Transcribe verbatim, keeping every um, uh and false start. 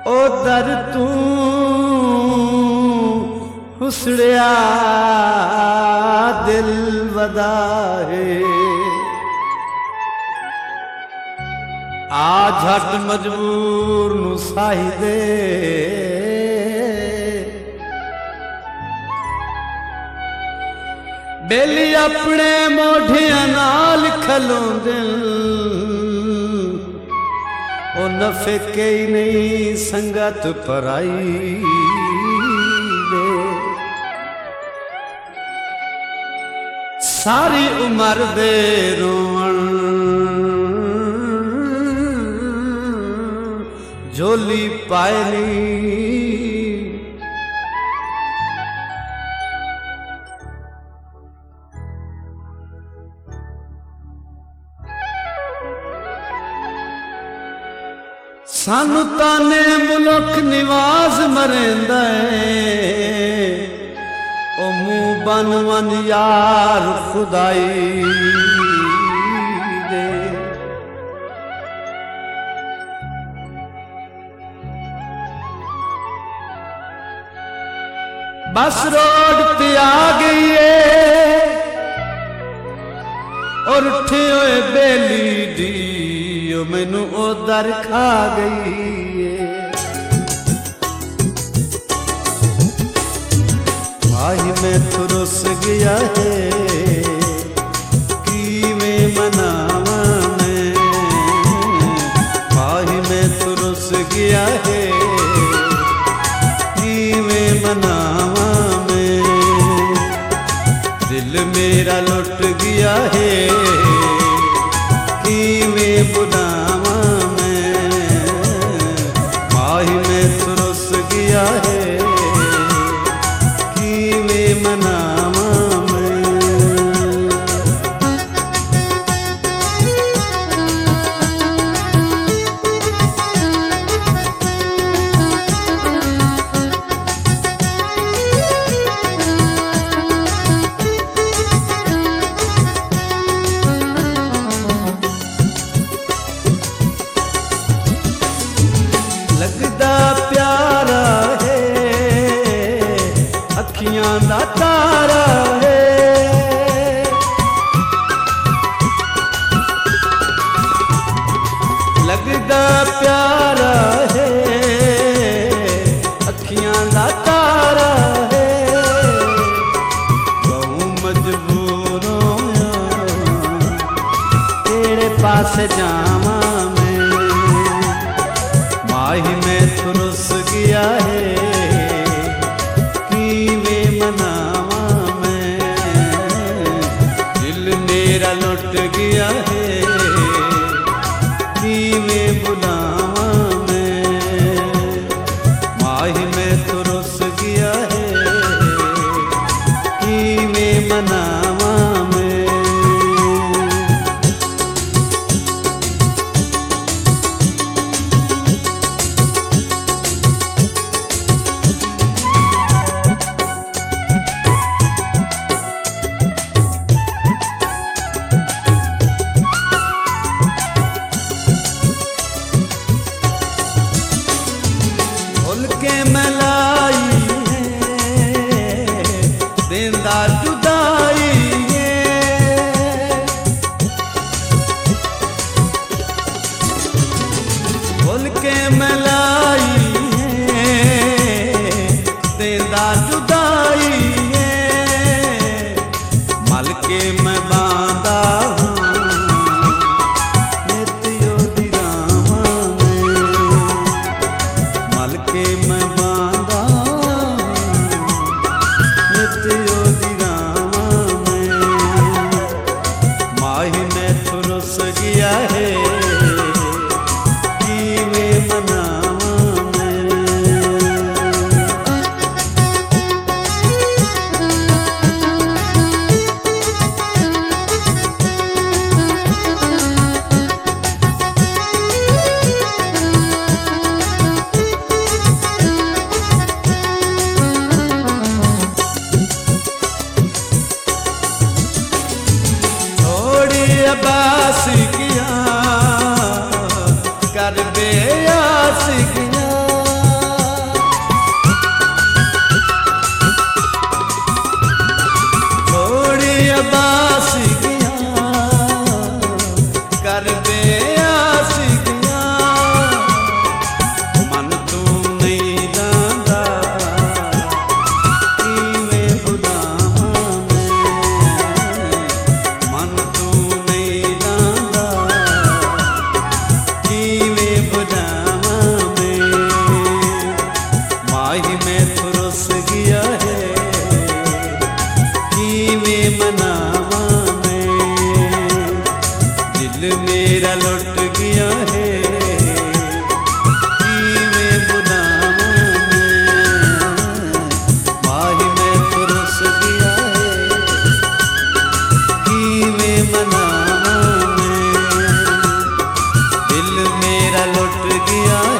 ओ दर तू हुसड़िया दिल वदाए आ झट मजबूर नु साही दे बेली अपने मोढिया नाल खलोंदे ओ नफे के ही नहीं संगत पराई दे सारी उम्र दे रोवण झोली पायनी सानू ताने मुल्क निवाज मरेंदा है ओ मुंह बन वन यार खुदाई दे बस रोड ते आ गई है और उठे हुए बेली दी मैनू उधर खा गई है भाई मैं तो रुस गया है कि मैं मनावा मैं भाई मैं तो रुस गया है कि मैं मनावा मैं दिल मेरा लुट गया है कि मैं बुलावा मैं माही में तुरस गया है कि मैं मनावा मैं लगदा प्यारा है अखियां दा तारा है लगदा प्यारा है अखियां दा तारा है बहु मजबूर होया तेरे पास जावा माही में तुरस गया है कि मैं मनावा मैं दिल मेरा लुट गया है कि मैं बुलावा मैं माही में तुरस गया है कि मैं मनावा मैं के मलाई है देंदा जुदाई है बोल के मलाई है देंदा जुदाई है मल के मैं बांधा के मैं बांधा नित्यो दिरामा में माही में तुरस गया है कि मैं मनावा मैं अब्बास किया मेरा लुट गया है, कीवें बुलावां मैं, माही मैं तुरस गया है, कीवें मनावां मैं, दिल मेरा लुट गया